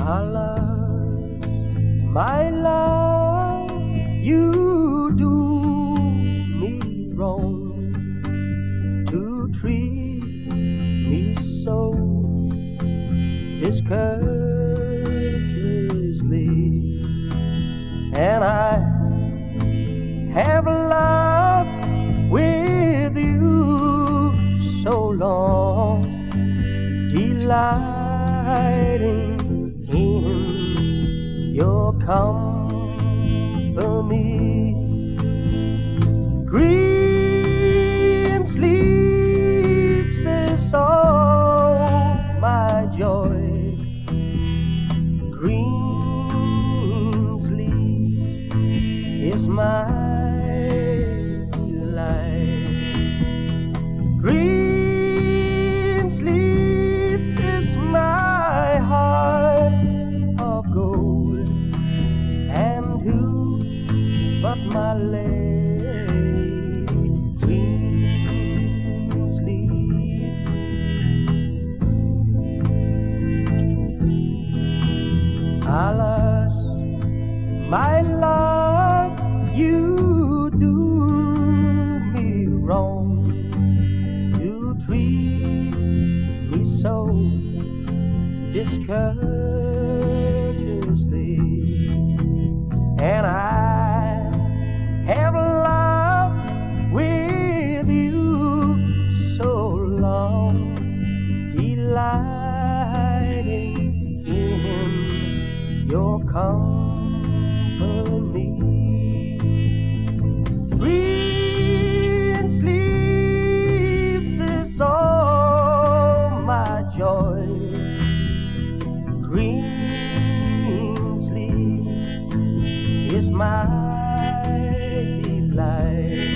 I love, my love, you do me wrong to treat me so discourteously, and I have loved with you so long, delighting in your company. Green sleeves is all my joy. Green sleeves is my delight. Green sleeves is my heart of gold, and who but my lady? Green sleeves. Alas, my love, you do me wrong to treat me so discourteously, and I have loved with you so long, delighting in your company. Green sleeves is all my joy. Green sleeves is my delight.